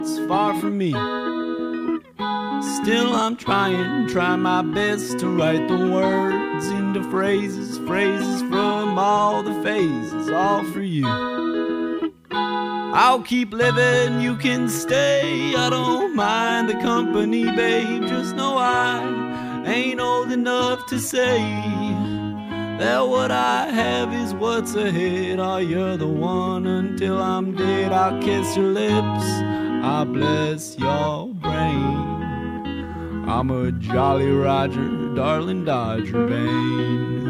it's far from me. Still I'm try my best to write the words into phrases, phrases from all the phases, all for you. I'll keep living, you can stay, I don't mind the company, babe. Just know I ain't old enough to say that what I have is what's ahead. Oh, you're the one until I'm dead. I'll kiss your lips, I'll bless your brain. I'm a Jolly Roger, darling Dodger Bane.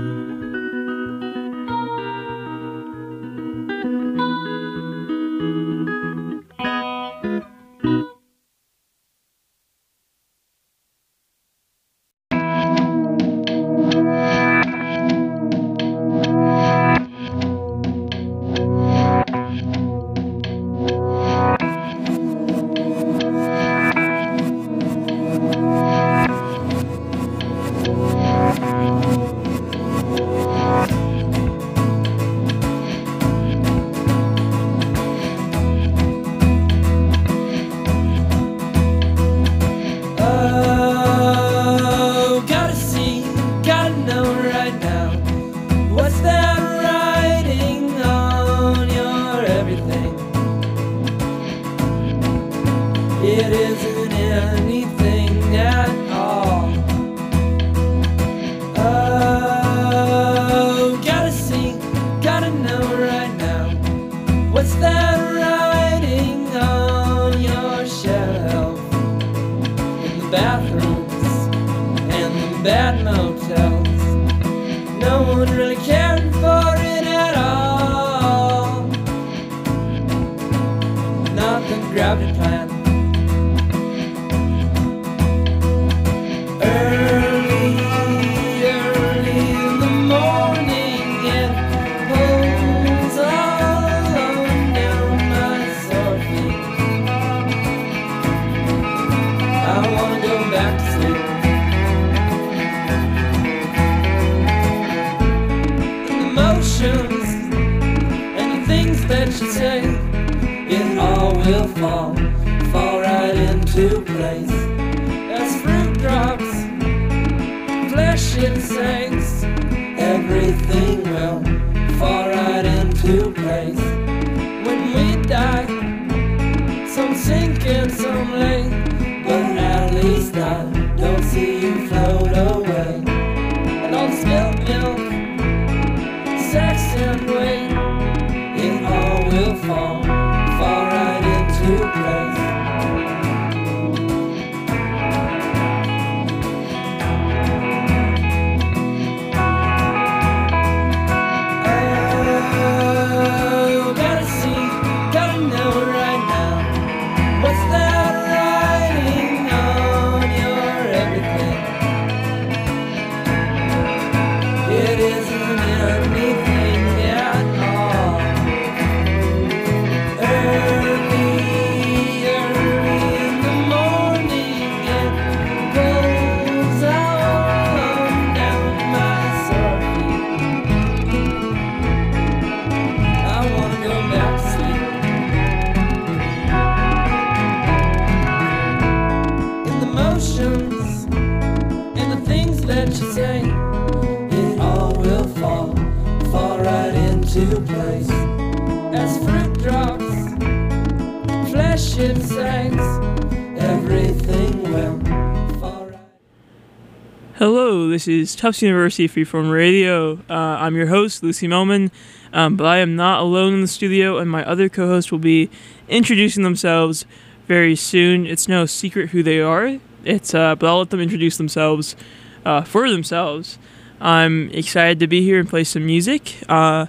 Hello, this is Tufts University Freeform Radio. I'm your host, Lucy Melman, but I am not alone in the studio, and my other co-hosts will be introducing themselves very soon. It's no secret who they are. But I'll let them introduce themselves for themselves. I'm excited to be here and play some music. I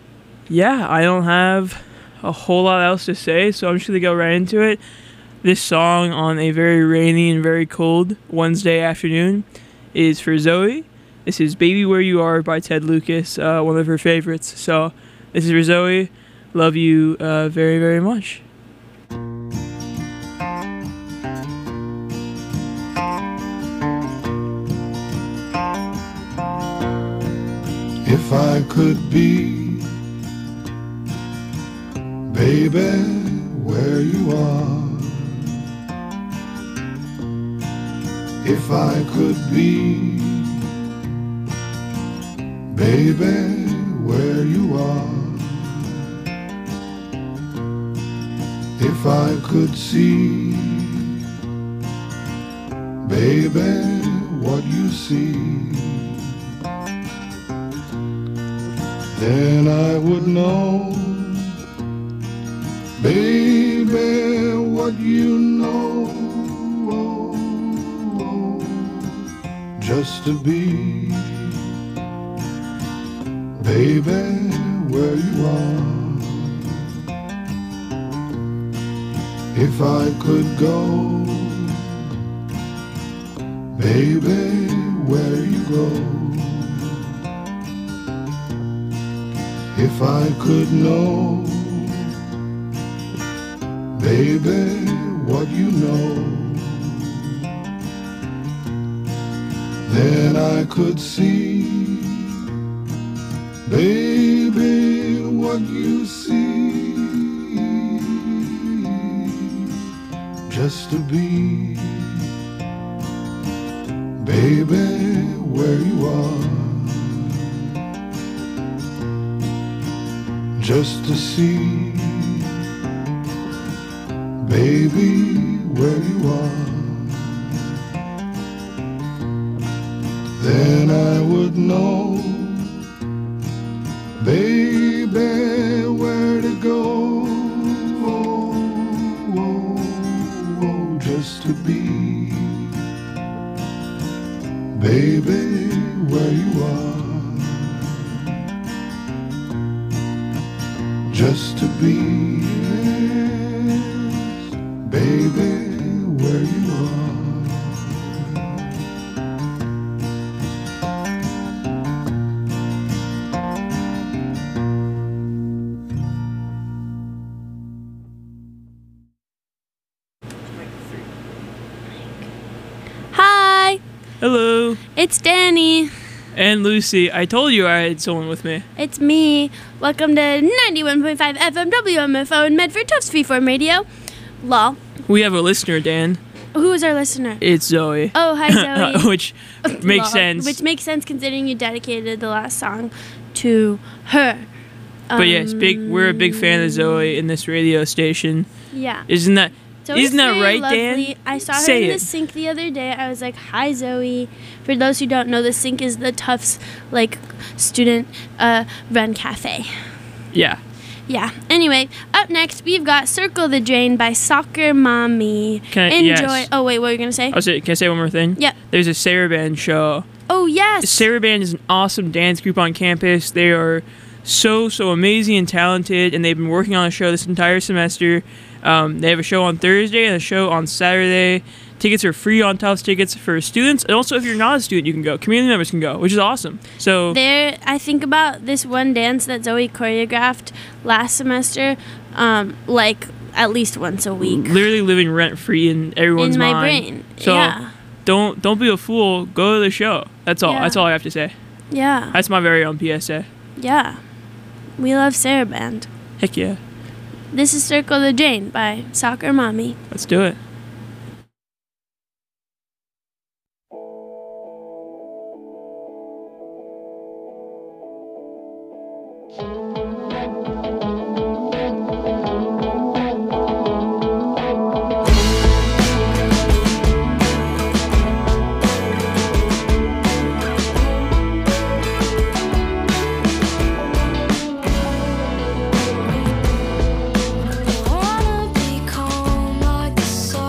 don't have a whole lot else to say, so I'm just going to go right into it. This song on a very rainy and very cold Wednesday afternoon is for Zoe. This is Baby Where You Are by Ted Lucas, one of her favorites. So this is for Zoe. Love you very, very much. If I could be, baby, where you are, if I could be, baby, where you are. If I could see, baby, what you see, then I would know, baby, what you know, just to be, baby, where you are. If I could go, baby, where you go. If I could know, baby, what you know, then I could see, baby, what you see, just to be, baby, where you are. Just to see, baby, where you are. Then I would know, baby, where to go, just to be, baby, where you are. Just to be, yes, baby, where you are. Hi, Hello. it's Danny. And Lucy, I told you I had someone with me. It's me. Welcome to 91.5 FM WMFO in Medford, Tufts Freeform Radio. Lol. We have a listener, Dan. Who is our listener? It's Zoe. Oh, hi, Zoe. Which makes Lol. sense. Which makes sense considering you dedicated the last song to her. But yes, we're a big fan of Zoe in this radio station. Yeah. Isn't that Zoe's that very right, lovely. Dan? I saw her Say in it. the sink the other day. I was like, "Hi, Zoe." For those who don't know, the sink is the Tufts student run cafe. Yeah. Yeah. Anyway, up next we've got "Circle the Drain" by Soccer Mommy. Can I- Enjoy. yes. Oh wait, what were you gonna say? Can I say one more thing? Yeah. There's a Saraband show. Oh yes. Saraband is an awesome dance group on campus. They are so amazing and talented, and they've been working on a show this entire semester. They have a show on Thursday and a show on Saturday. Tickets are free on Tufts Tickets for students, and also if you're not a student, you can go. Community members can go, which is awesome. So I think about this one dance that Zoe choreographed last semester, at least once a week. literally living rent free in everyone's In my mind. brain. So Yeah. don't be a fool. Go to the show. That's all. Yeah. That's all I have to say. Yeah. That's my very own PSA. Yeah. We love Saraband. Heck yeah. This is "Circle the Drain" by Soccer Mommy. Let's do it. Wanna be calm like the sun.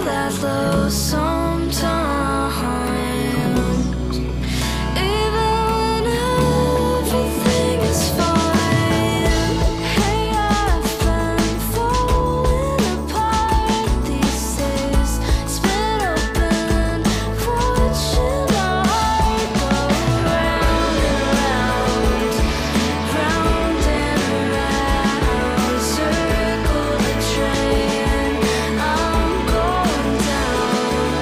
feel that low sometimes, even when everything is fine. Hey, I've been falling apart these days. It's been open, watching my heart go round and round, round and round. Circle the train, I'm going down.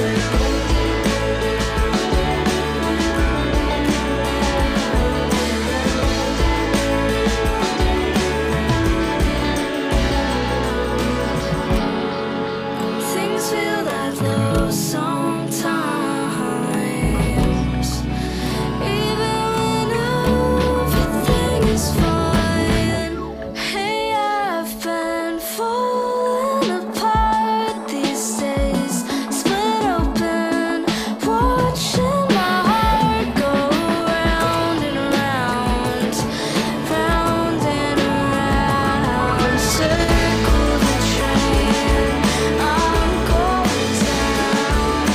Things feel that low sometimes, even when everything is fine. Hey, I've been falling apart these days. Split open, watching my heart go round and round, round and round. Circle the train, I'm going down.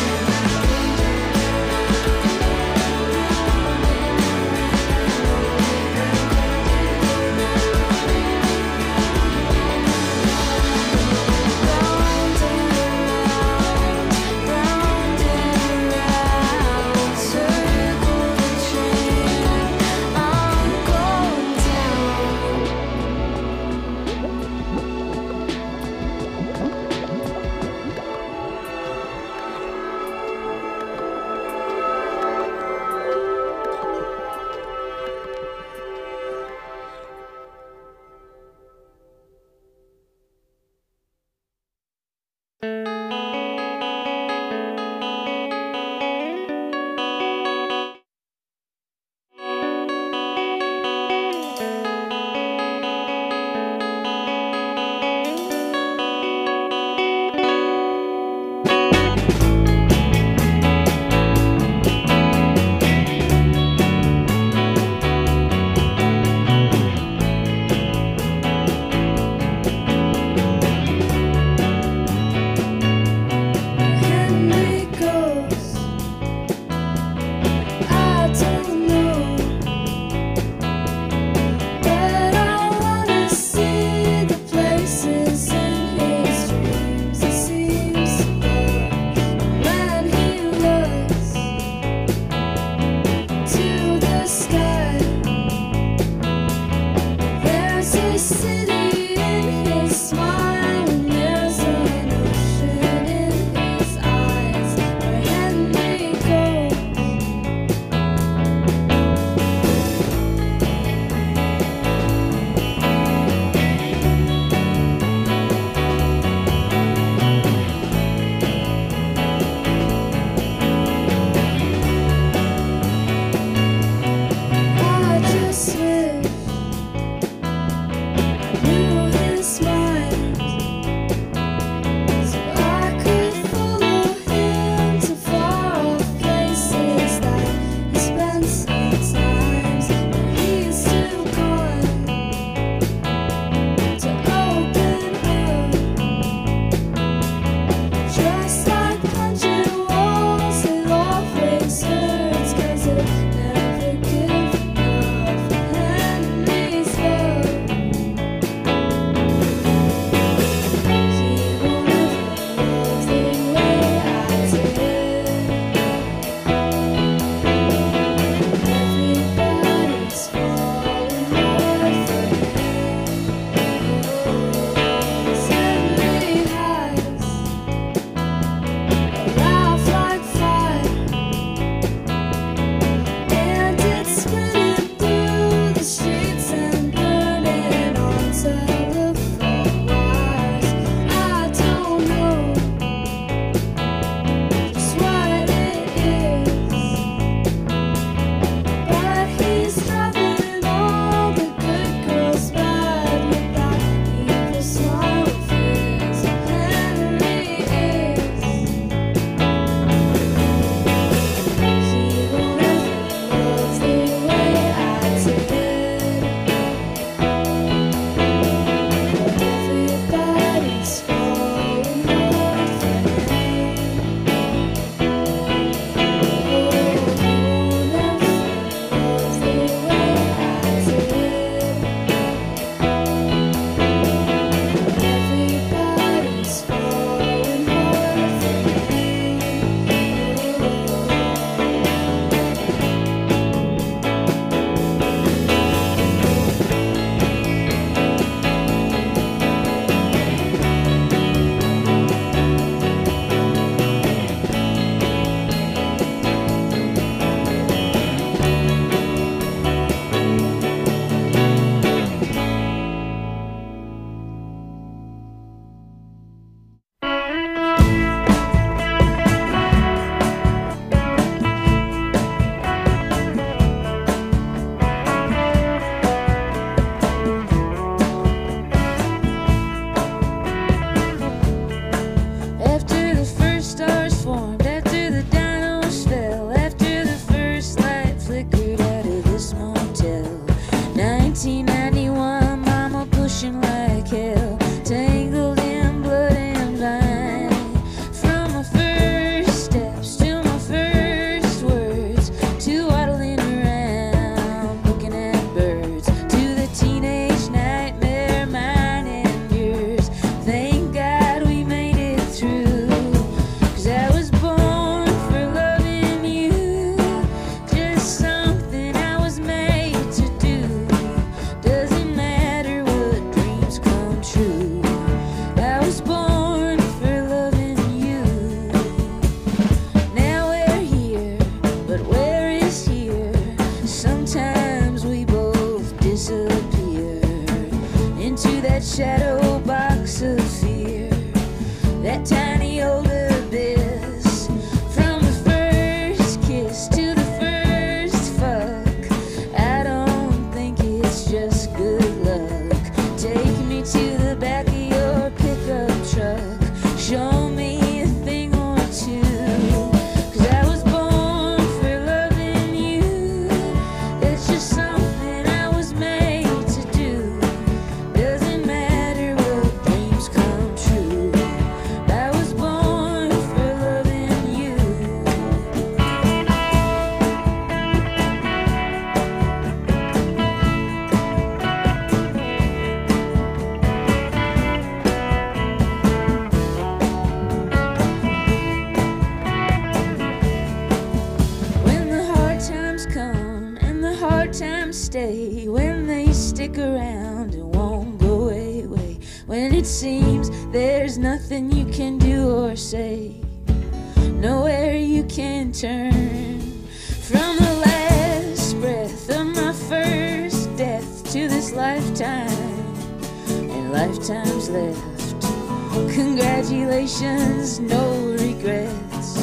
stick around and won't go away. When it seems there's nothing you can do or say, nowhere you can turn. From the last breath of my first death to this lifetime and lifetimes left, congratulations, no regrets.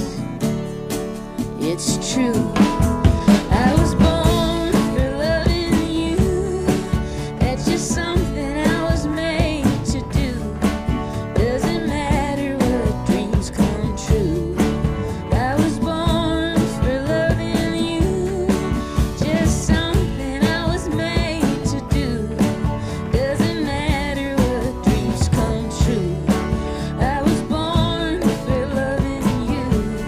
It's true, I was born for loving you. That's just something I was made to do. Doesn't matter what dreams come true. I was born for loving you. Just something I was made to do. Doesn't matter what dreams come true. I was born for loving you.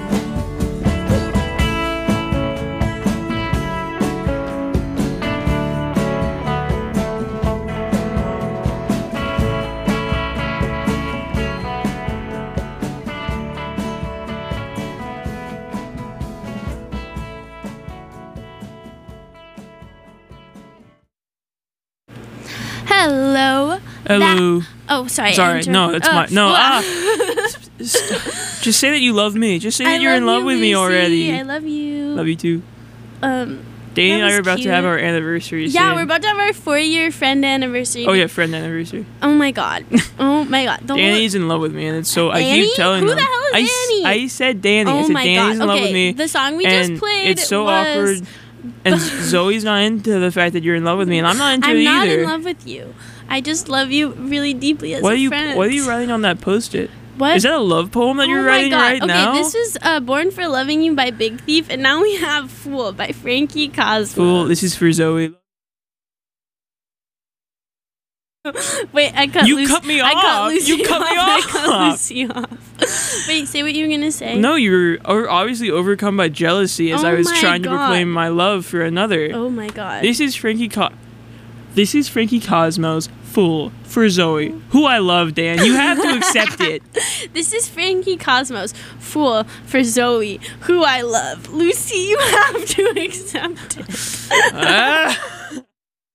Hello. Hello. Oh, sorry. Sorry, no, it's my no. wow. Just say that you love me. Just say that you're in love you, with me Lucy. already. I love you. Love you too. Um, Danny and that I are was about to have cute. our anniversary. Yeah, soon. we're about to have our 4-year friend anniversary. Oh yeah, friend anniversary. Oh my god. Oh my god. The whole- Danny's in love with me, and it's so I Annie? keep telling Who them. the hell is Annie? I said Danny. I Oh said my Danny's god. in love Okay, with me. the song we and just played it's so was awkward. And Zoe's not into the fact that you're in love with me, and I'm not into I'm it not either. in love with you. I just love you really deeply as What a are you? friend. What are you writing on that post-it? What? Is that a love poem that Oh you're my writing god. right Okay, now? this is Born for Loving You by Big Thief, and now we have Fool by Frankie Cosmo. Fool. This is for Zoe. Wait, I cut You Lucy. cut me I cut off. Lucy You cut me I off. cut Lucy off. Wait, say what you were gonna say. No, you're obviously overcome by jealousy as Oh I was my trying to God. proclaim my love for another. Oh my god. This is Frankie Cosmo's Fool for Zoe, who I love, Dan. You have to accept it. This is Frankie Cosmos, Fool for Zoe, who I love. Lucy, you have to accept it. Ah.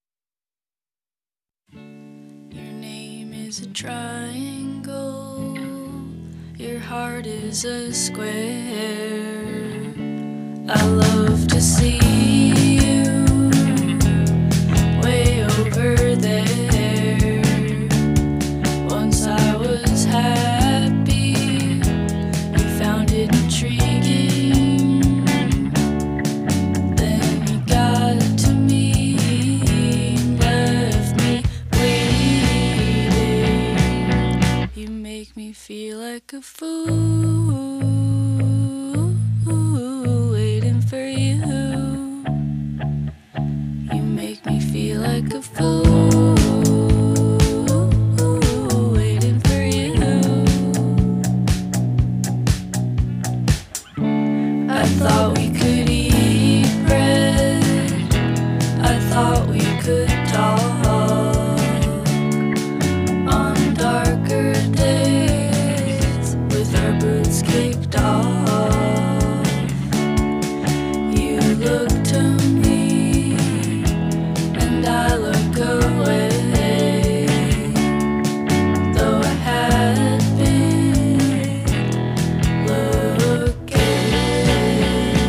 Your name is a triangle, your heart is a square. I love to see you way over there. Once I was happy, you found it intriguing. Then you got to me, left me waiting. You make me feel like a fool, waiting for you. You make me feel like a fool, waiting for you. I thought we could eat bread, I thought we could talk on darker days with our boots kicked off. You look to me and I look away, though I had been looking.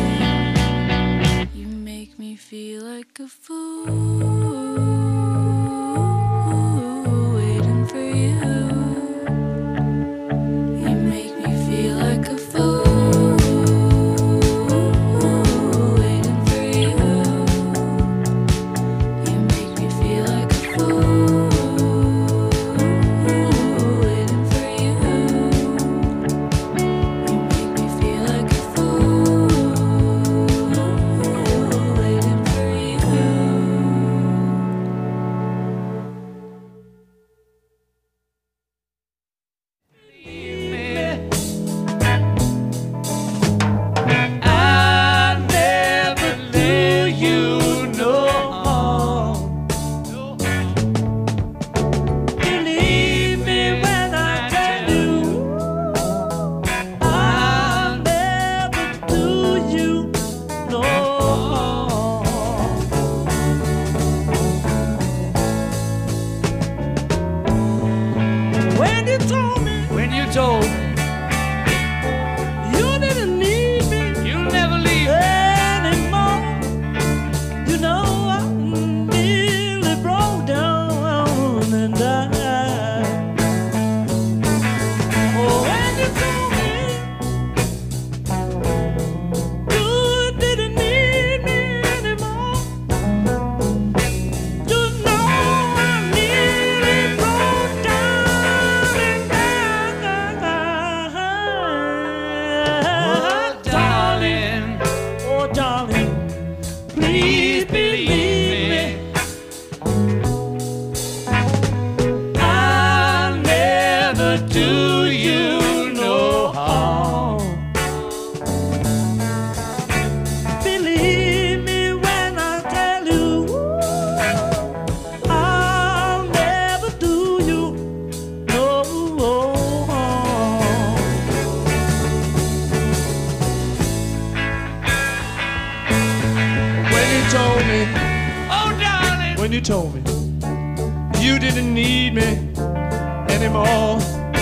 when you told me you didn't need me anymore.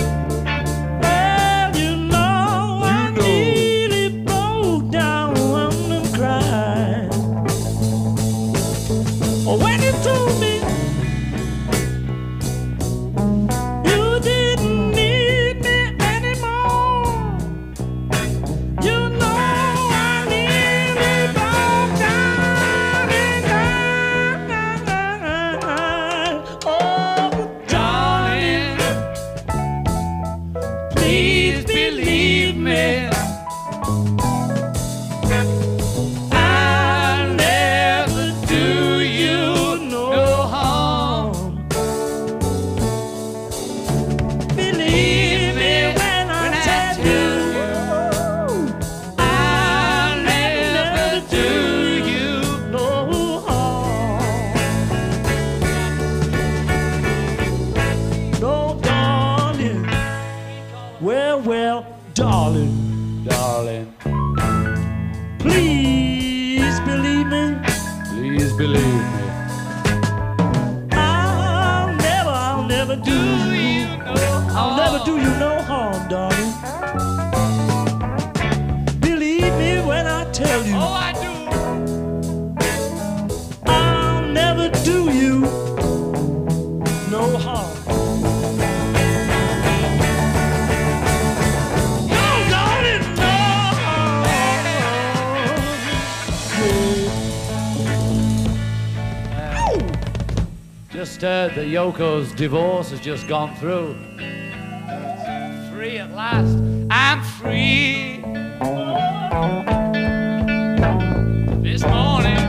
Well, you know, I nearly broke down and cried. Oh, when you told me you didn't need me anymore, you know I nearly broke down and cried. Oh, darling, please believe me, I'll never do you no harm. Believe me when I tell you, I'll never do you no harm. No, darling. Well, darling, please believe me. Please believe me. I'll never do you no harm. I'll never do you no harm, darling. Believe me when I tell you. Oh, I do. I'll never do you no harm. No, darling, no. Just heard that Yoko's divorce has just gone through. Free at last. I'm free. This morning,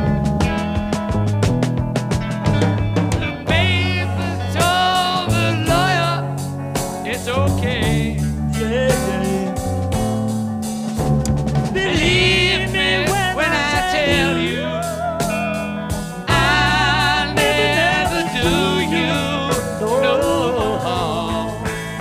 the paper told the lawyer it's okay. Yeah. Believe me when I tell you, I'll never do you no harm.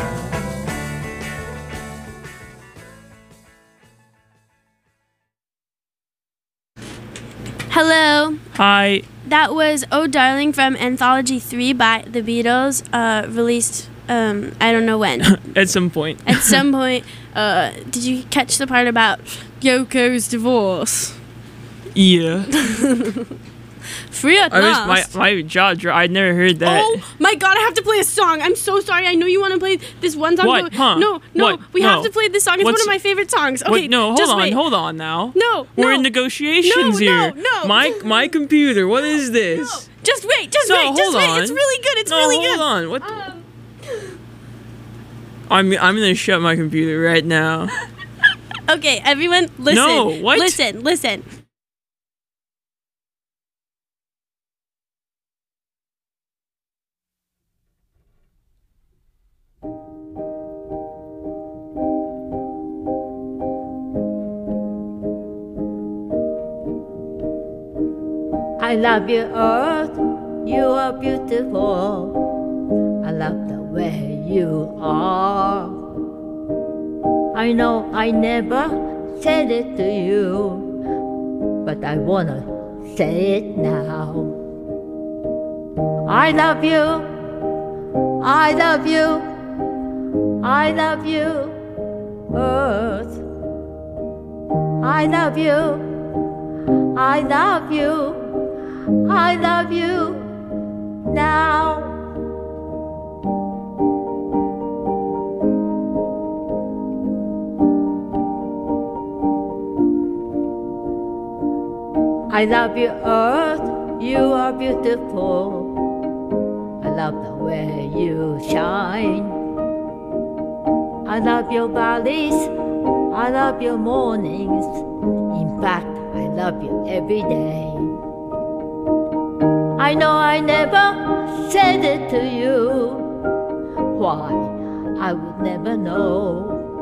Hello. Hi. That was Oh Darling from Anthology 3 by The Beatles, released, I don't know when. At some point. At some point. Did you catch the part about Yoko's divorce? Yeah. Free at I last. was my jaw dropped. I'd never heard that. Oh my god, I have to play a song. I'm so sorry. I know you want to play this one song. What? but- Huh? No, What? we No. have to play this song. It's one What's- of my favorite songs. What? Okay, No, just wait. hold on now. No, We're no. in negotiations No, here. no. My computer. What is this? Just wait, just No, wait, just hold wait. on. It's really good. It's No, really hold good. on. What? I'm gonna shut my computer right now. Okay, everyone, listen. No, what? Listen. I love you, Earth. You are beautiful. I love the way you are. I know I never said it to you, but I wanna say it now. I love you. I love you. I love you, Earth. I love you. I love you. I love you now. I love you, Earth. You are beautiful. I love the way you shine. I love your valleys. I love your mornings. In fact, I love you every day. I know I never said it to you. Why? I would never know.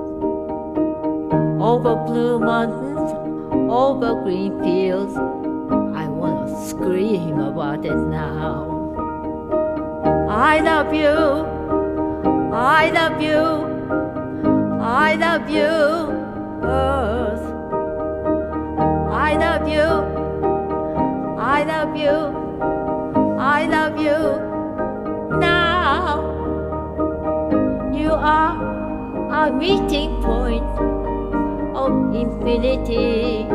Over blue mountains, over green fields, I wanna scream about it now. I love you. I love you. I love you, Earth. I love you. I love you. I no infinity.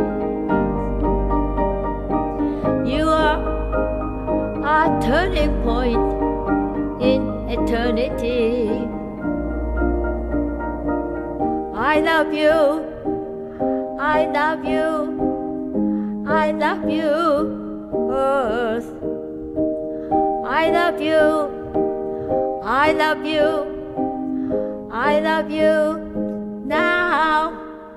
You are a turning point in eternity. I love you, I love you, I love you, Earth. I love you, I love you, I love you now.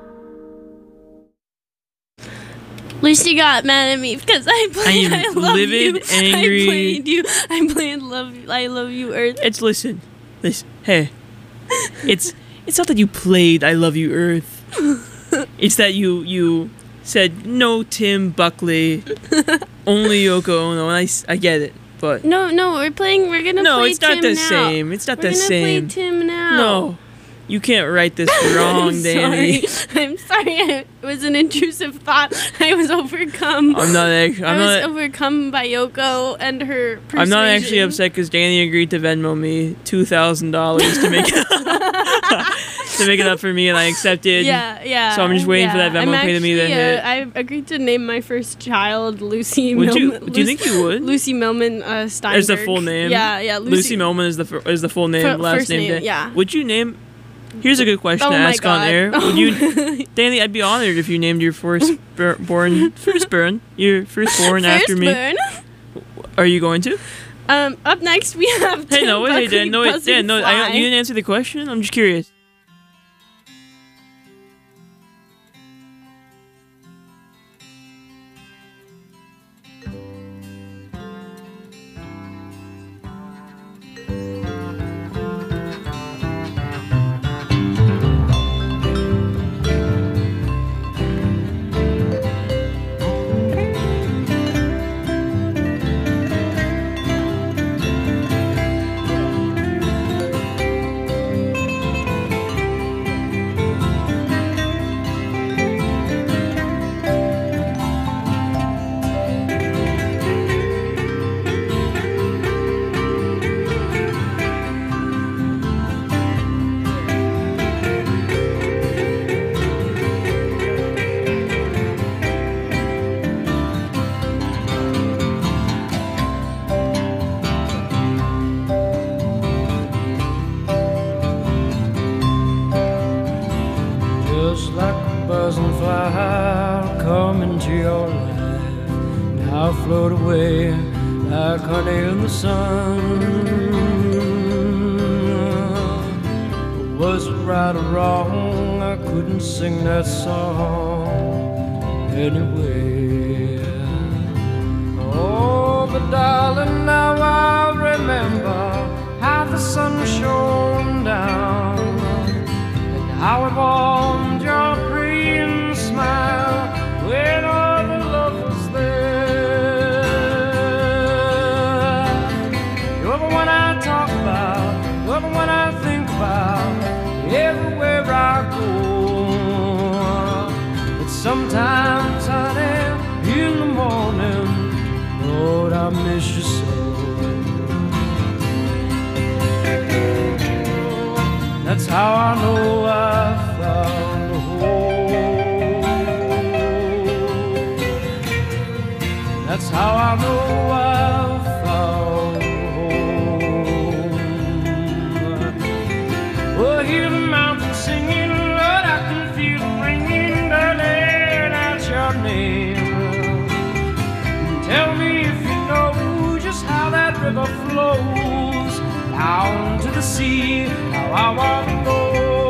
Lucy got mad at me because I played I am Love livid, You. angry. I played you. I played I Love You, Earth. It's listen. Hey, it's not that you played I Love You, Earth. It's that you said no Tim Buckley, only Yoko Ono, and I get it, but No, we're gonna play no, it's not Tim the now. same. It's not We're the gonna same. play Tim now. No, you can't write this wrong, I'm Danny. sorry. I'm sorry. It was an intrusive thought. I was overcome. I'm not actually. I was overcome by Yoko and her persuasion. I'm not actually upset because Danny agreed to Venmo me $2,000 to make to make it up for me, and I accepted. Yeah. So I'm just waiting for that Venmo pay to me to hit. I agreed to name my first child Lucy Would you? Millman. Do you think you would? Lucy Millman Steinberg. As the full name. Yeah. Lucy Millman is the full name. Last first name. name, yeah. Would you name? Here's a good question to Oh my ask on God. air. Would you, Danny? I'd be honored if you named your firstborn after me. Firstborn. Are you going to? Up next we have. Hey, Tim no, wait, Buckley, Dan, no, Buzz and you Fly. didn't answer the question. I'm just curious. Just like a buzz and fly, I'll come into your life, and I'll float away like honey in the sun. Was it right or wrong? I couldn't sing that song anyway. Oh, but darling, now I remember how the sun shone down and how it warmed your pretty smile when all the love was there. You're the one I talk about, you're the one I think about everywhere I go. But sometimes, honey, in the morning, Lord, I miss you so. That's how I know I found a home. That's how I know I found a home. Oh, hear the mountains singing, Lord, I can feel it ringing, darling, that's your name. Tell me if you know just how that river flows down to the sea, how I want to know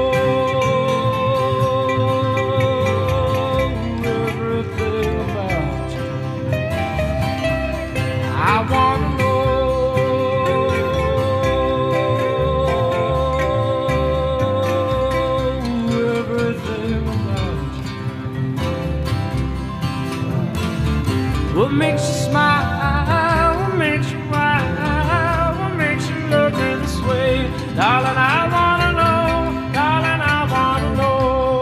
everything about you. I want to know everything about you. What makes you smile? What makes you cry? What makes you look this way? Darling, I wanna know. Darling, I wanna know.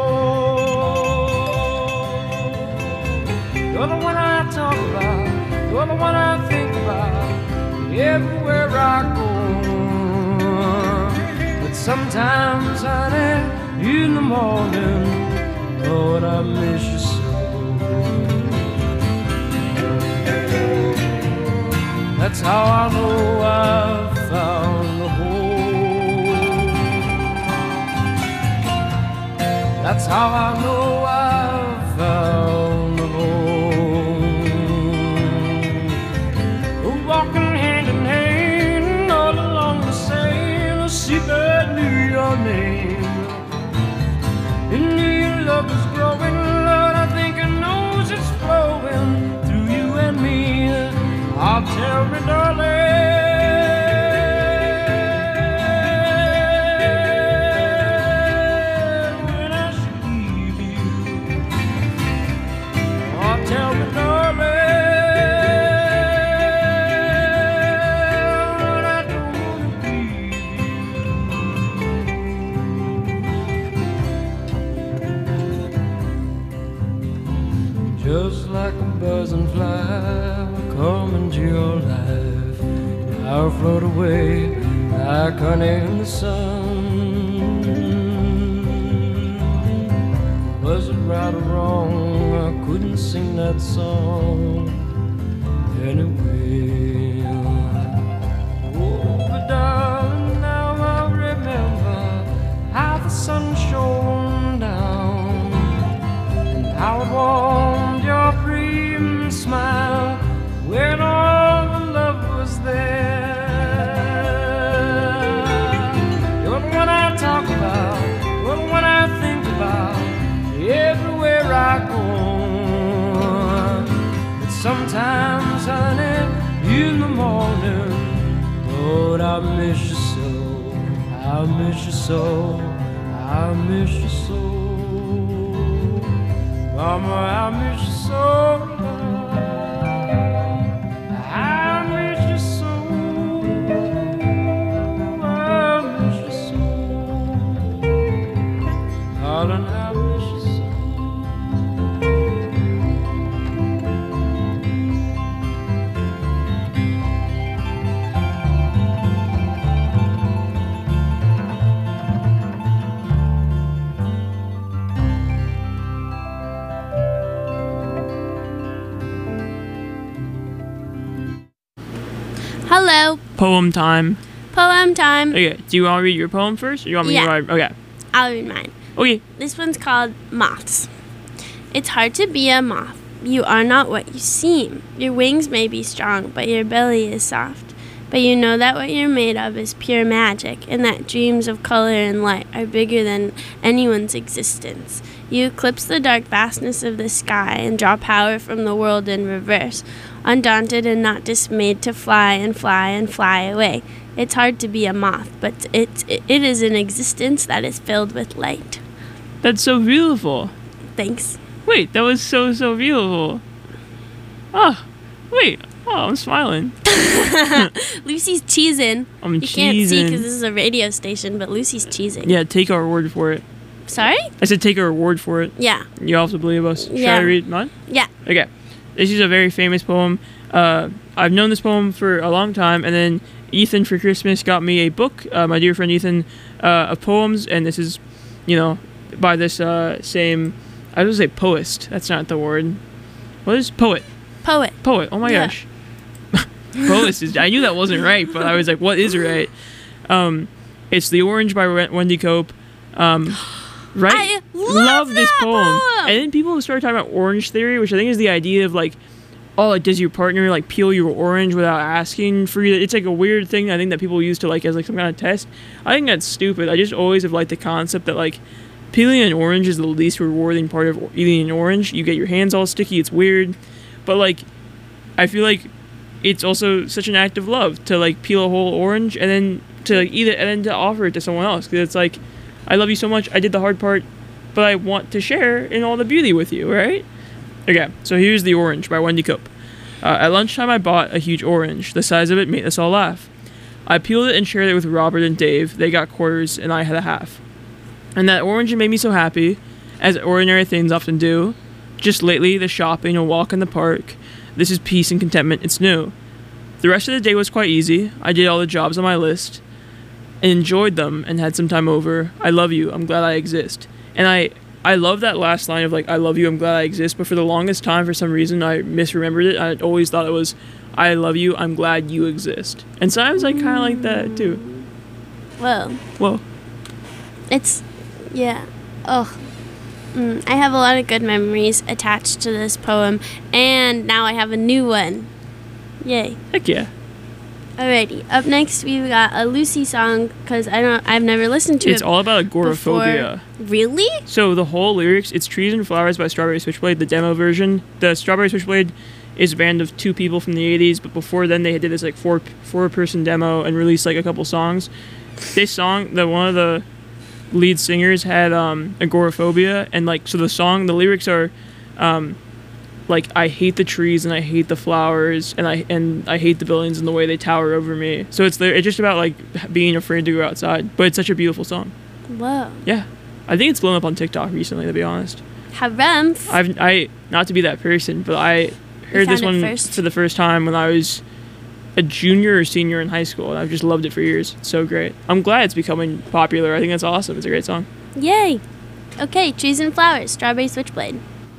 You're the one I talk about. You're the one I think about everywhere I go. But sometimes, honey, in the morning, Lord, I miss you so. That's how I know I've found a home. That's how I know I've found a home. Walking hand in hand all along the sand, a seabird knew your name. And your love is growing, Lord, I think I know it's flowing through you and me. Oh, tell me, darling, when I should leave you. Oh, tell me, darling, when I don't want to leave you. Just like a buzzing fly, come into your life. I'll float away like honey in the sun. Was it right or wrong? I couldn't sing that song anyway. Oh, but darling, now I remember how the sun shone down and how it warmed your pretty smile when all the love was there. You're the one I talk about, you're the one I think about everywhere I go. But sometimes, honey, in the morning, Lord, I miss you so, I miss you so, I miss you so. Mama, I miss you so. I miss you so. I miss you so. Darling, I miss you so. Hello. Poem time. Poem time. Okay, do you want to read your poem first, or do you want me to Yeah. write? Okay. I'll read mine. Okay. This one's called Moths. It's hard to be a moth. You are not what you seem. Your wings may be strong, but your belly is soft. But you know that what you're made of is pure magic, and that dreams of color and light are bigger than anyone's existence. You eclipse the dark vastness of the sky and draw power from the world in reverse, undaunted and not dismayed to fly and fly and fly away. It's hard to be a moth, but it is an existence that is filled with light. That's so beautiful. Thanks. Wait, that was so beautiful. Oh, wait. Oh, I'm smiling. Lucy's cheesing. I'm You can't see cheesing. because this is a radio station, but Lucy's cheesing. Yeah, take our word for it. Sorry? I said take our word for it. Yeah. You have to believe us. Should Yeah. I read mine? Yeah. Okay. This is a very famous poem. I've known this poem for a long time, and then Ethan for Christmas got me a book, my dear friend Ethan, of poems, and this is, by this same, I was going to say poist. That's not the word. What is poet? Poet. Poet. Oh my Yeah. gosh. Poist is, I knew that wasn't right, but I was like, what is right? It's The Orange by Wendy Cope. Right? I love this that poem. And then people started talking about orange theory, which I think is the idea of like, oh, like, does your partner like peel your orange without asking for you? It's like a weird thing I think that people use to like as like some kind of test. I think that's stupid. I just always have liked the concept that like peeling an orange is the least rewarding part of eating an orange. You get your hands all sticky. It's weird, but like I feel like it's also such an act of love to like peel a whole orange and then to like eat it and then to offer it to someone else, because it's like, I love you so much. I did the hard part, but I want to share in all the beauty with you, right? Okay, so here's The Orange by Wendy Cope. At lunchtime, I bought a huge orange. The size of it made us all laugh. I peeled it and shared it with Robert and Dave. They got quarters, and I had a half. And that orange made me so happy, as ordinary things often do. Just lately, the shopping, a walk in the park. This is peace and contentment. It's new. The rest of the day was quite easy. I did all the jobs on my list and enjoyed them and had some time over. I love you. I'm glad I exist. And I I love that last line of like, I love you, I'm glad I exist, but for the longest time, for some reason, I misremembered it. I always thought it was, I love you, I'm glad you exist. And sometimes I kind of like that too. Well, Whoa. it's, yeah. Oh. I have a lot of good memories attached to this poem, and now I have a new one. Yay. Heck yeah. Alrighty, up next we've got a Lucy song, because I've never listened to it. It's all about agoraphobia. Before. Really? So the whole lyrics, it's Trees and Flowers by Strawberry Switchblade, the demo version. The Strawberry Switchblade is a band of 2 people from the 80s, but before then they did this like four-person demo and released like a couple songs. This song, one of the lead singers had agoraphobia, and like, so the lyrics are like, I hate the trees and I hate the flowers and I hate the buildings and the way they tower over me. So it's just about like being afraid to go outside, but it's such a beautiful song. Whoa. Yeah, I think it's blown up on TikTok recently, to be honest. Harumph. I not to be that person, but I heard this one for the first time when I was a junior or senior in high school, and I've just loved it for years. It's so great. I'm glad it's becoming popular. I think that's awesome. It's a great song. Yay. Okay, Trees and Flowers, Strawberry Switchblade.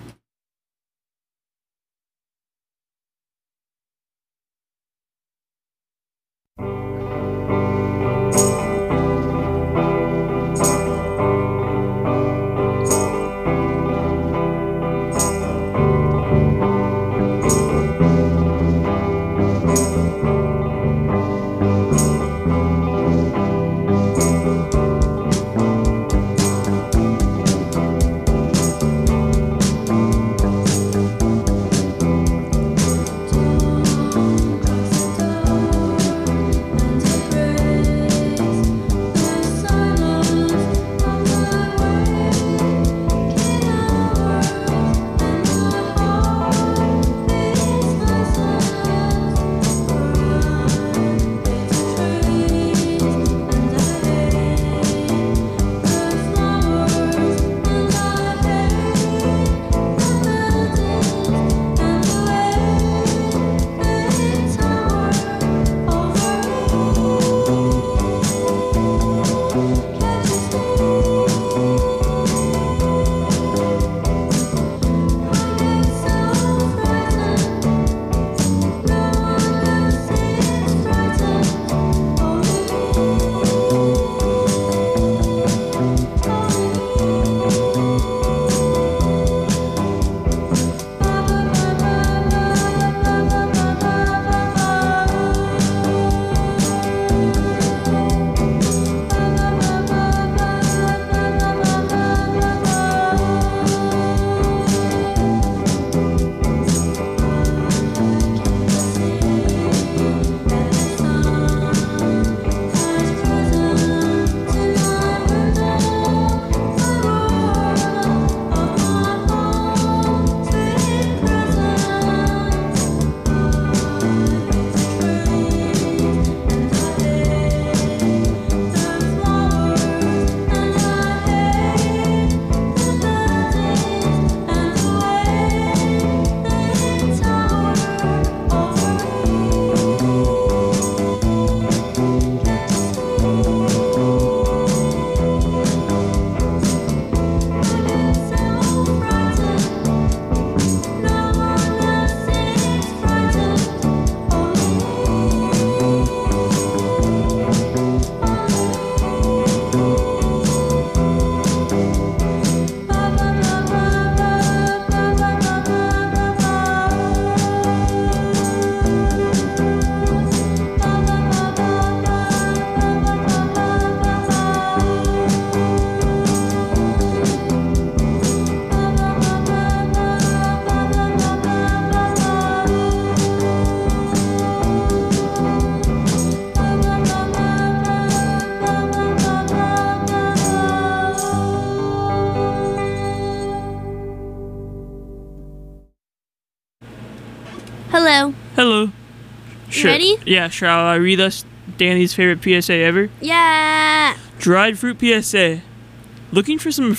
Hello. Hello. Sure. Ready? Yeah, shall I read us Danny's favorite PSA ever? Yeah. Dried fruit PSA. Looking for some...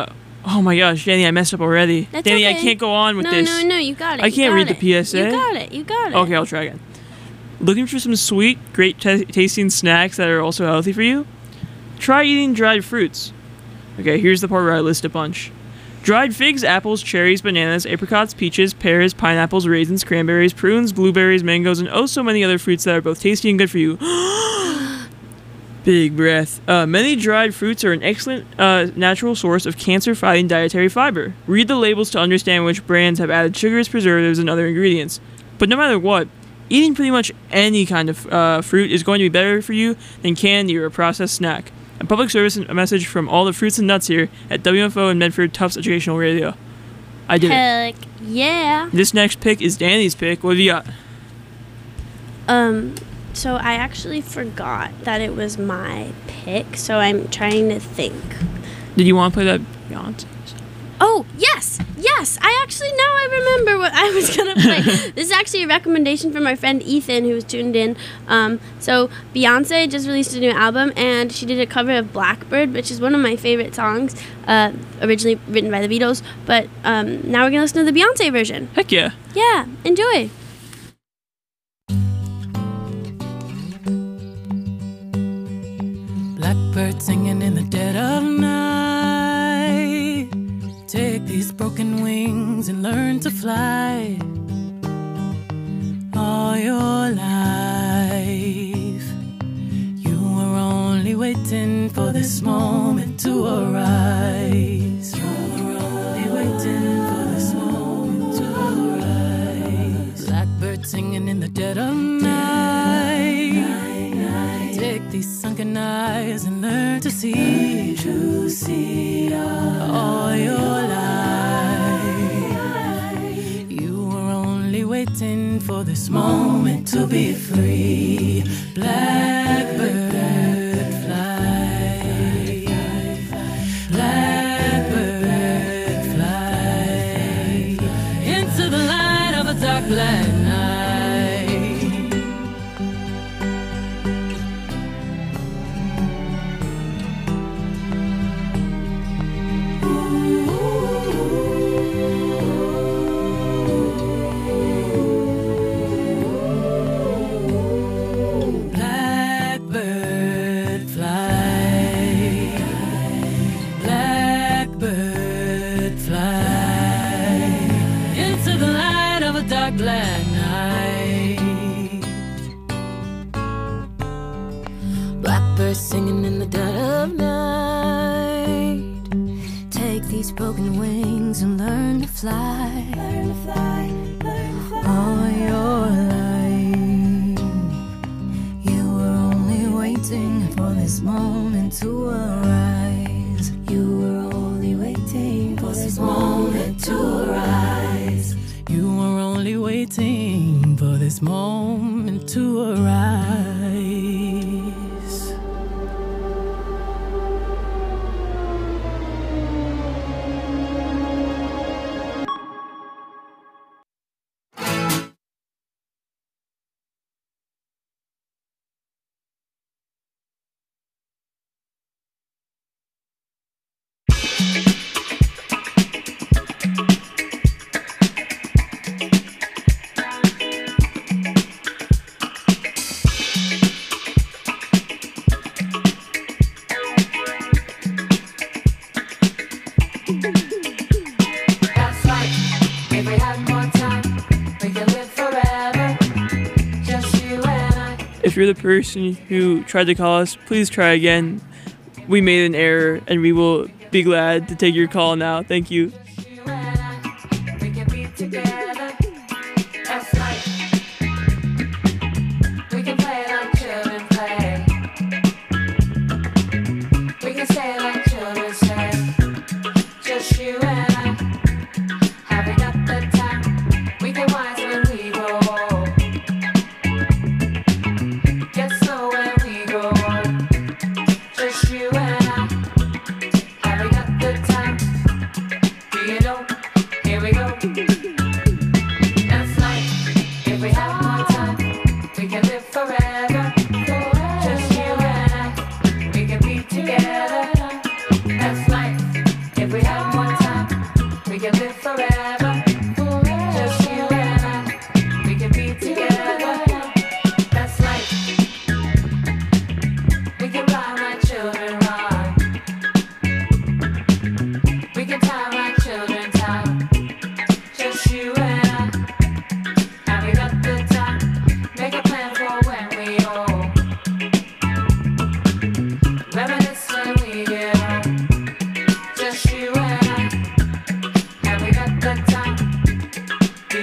oh my gosh, Danny, I messed up already. That's Danny, okay. I can't go on with this. No, you got it. I can't read the PSA. You got it. Okay, I'll try again. Looking for some sweet, great tasting snacks that are also healthy for you? Try eating dried fruits. Okay, here's the part where I list a bunch. Dried figs, apples, cherries, bananas, apricots, peaches, pears, pineapples, raisins, cranberries, prunes, blueberries, mangoes, and oh so many other fruits that are both tasty and good for you. Big breath. Many dried fruits are an excellent natural source of cancer-fighting dietary fiber. Read the labels to understand which brands have added sugars, preservatives, and other ingredients. But no matter what, eating pretty much any kind of fruit is going to be better for you than candy or a processed snack. A public service message from all the fruits and nuts here at WFO and Medford Tufts Educational Radio. I did it. Heck yeah. This next pick is Danny's pick. What have you got? So I actually forgot that it was my pick, so I'm trying to think. Did you want to play that Beyonce? Oh, yes! Now I remember what I was going to play. This is actually a recommendation from our friend Ethan, who was tuned in. So Beyonce just released a new album, and she did a cover of Blackbird, which is one of my favorite songs, originally written by the Beatles. But now we're going to listen to the Beyonce version. Heck yeah. Yeah, enjoy. Blackbird singing in the dead of night. Take these broken wings and learn to fly. All your life, you were only waiting for this moment to arise. You were only waiting for this moment to arise. Blackbird singing in the dead of night. Take these sunken eyes and learn to see. All your life, you were only waiting for this moment to be free. Blackbird fly, blackbird fly into the light of a dark black night. Black night. Blackbird singing in the dead of night. Take these broken wings and learn to fly. Learn to fly, learn to fly. All your life, you were only waiting for this moment to arise. You were only waiting for this moment to arise. You were only waiting for this moment to arise. If you're the person who tried to call us, please try again. We made an error, and we will be glad to take your call now. Thank you. We can tie my children.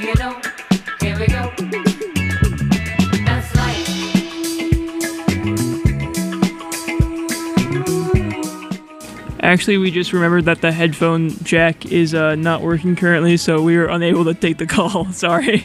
you know, here we go. That's life. Actually, we just remembered that the headphone jack is not working currently, so we were unable to take the call. Sorry.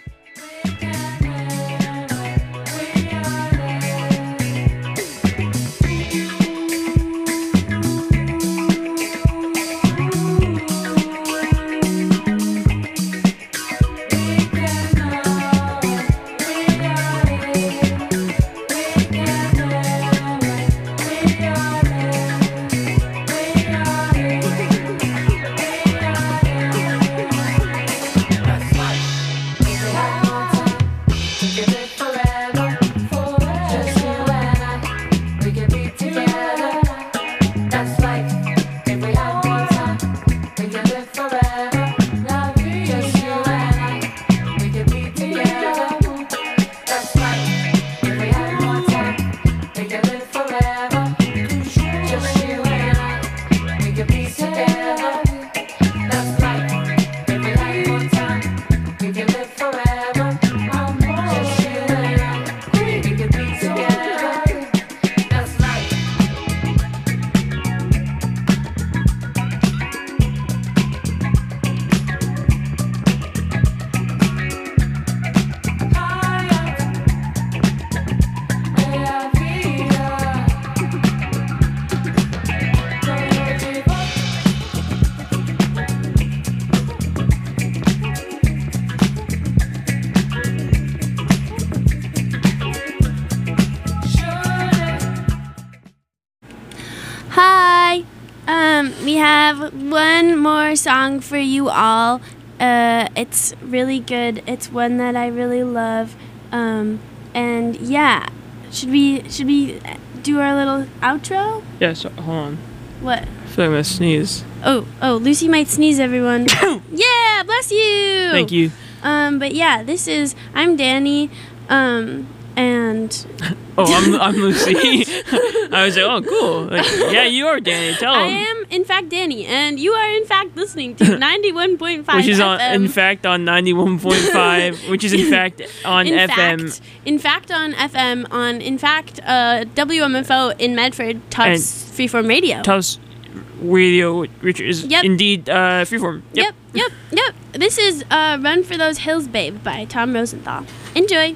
Hi. We have one more song for you all. It's really good. It's one that I really love. And yeah, should we do our little outro? Yeah, so hold on. What? I feel like I'm gonna sneeze. Oh, Lucy might sneeze, everyone. Yeah, bless you. Thank you. But yeah, I'm Danny. And Oh, I'm Lucy. I was like, oh, cool. Like, yeah, you are Danny. Tell I him. am in fact Danny, and you are in fact listening to 91.5 Which is FM. in fact on 91.5, which is in fact on FM. In fact on FM on WMFO in Medford, Tufts Freeform Radio. Tufts Radio, which is Yep. indeed Freeform. Yep. This is Run for Those Hills, Babe by Tom Rosenthal. Enjoy.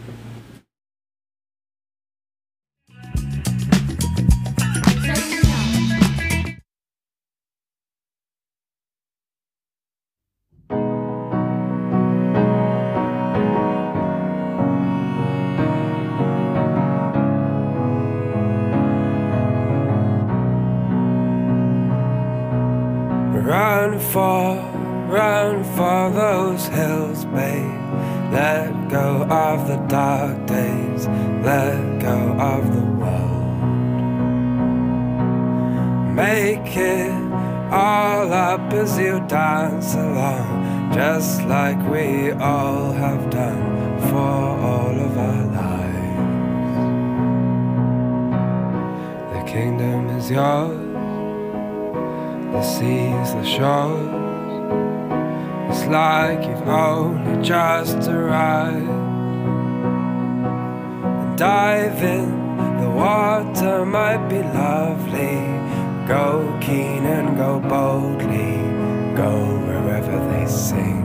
Run for those hills, babe. Let go of the dark days, let go of the world. Make it all up as you dance along, just like we all have done for all of our lives. The kingdom is yours, the seas, the shores. It's like you've only just arrived. And dive in, the water might be lovely. Go keen and go boldly, go wherever they sing.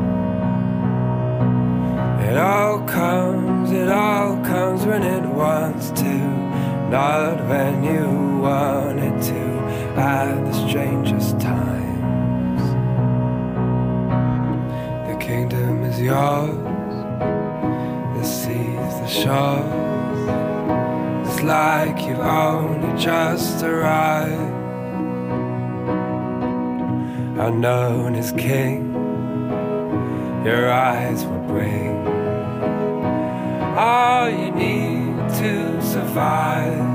It all comes when it wants to, not when you want it to, at the strangest times. The kingdom is yours, the seas, the shores. It's like you've only just arrived. Unknown is king, your eyes will bring all you need to survive.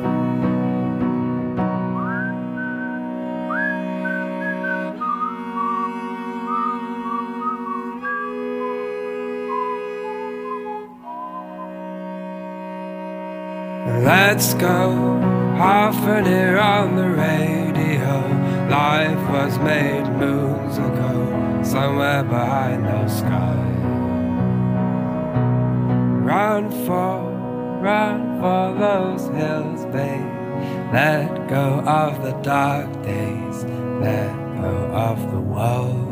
Let's go, often here on the radio. Life was made moons ago. somewhere behind those skies. Run for those hills, babe. Let go of the dark days, let go of the world.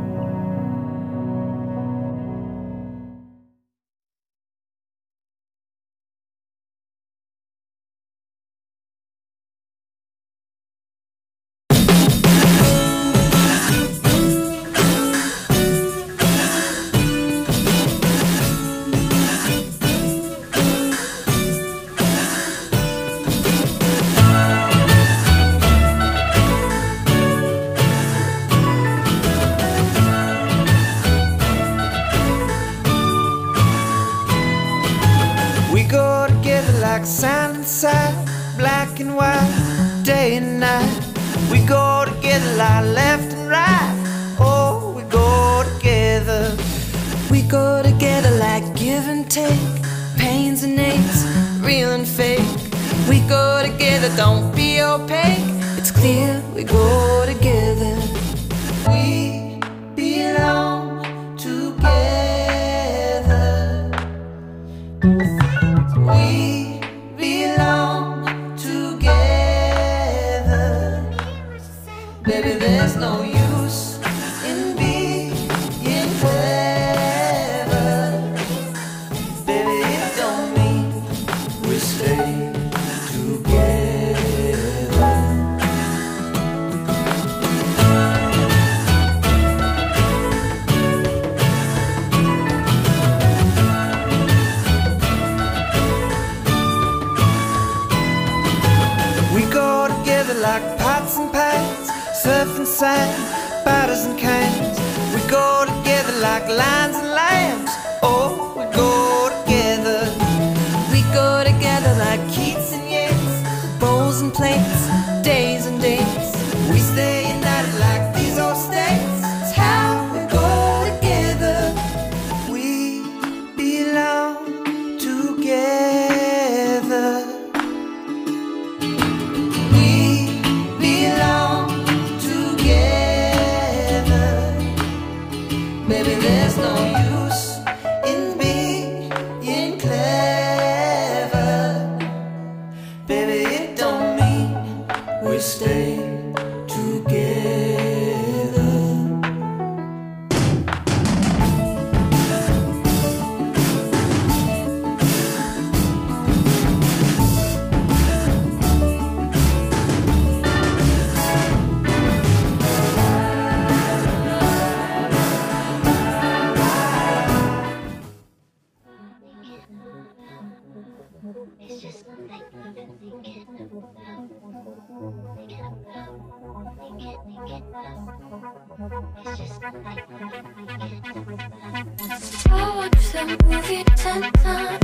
Like sand and sand, black and white, day and night. We go together like left and right. Oh, we go together. We go together like give and take, pains and aches, real and fake. We go together, don't be opaque. It's clear we go together. We belong together. We belong together. Baby, there's no use in being clever. Baby, it don't mean we stay together. We go together like pots and pans, surf and sand, batters and cans. We go together like lions and lambs. Oh, we go together. We go together like Keats and Yates, bowls and plates, days and dates. We stay united like these old states. It's how we go together. We belong together. Baby, there's no use in being clever. Baby, it don't mean we stay together. It's just something I've been thinking about. It's just something I've been thinking about. I watched that movie 10 times.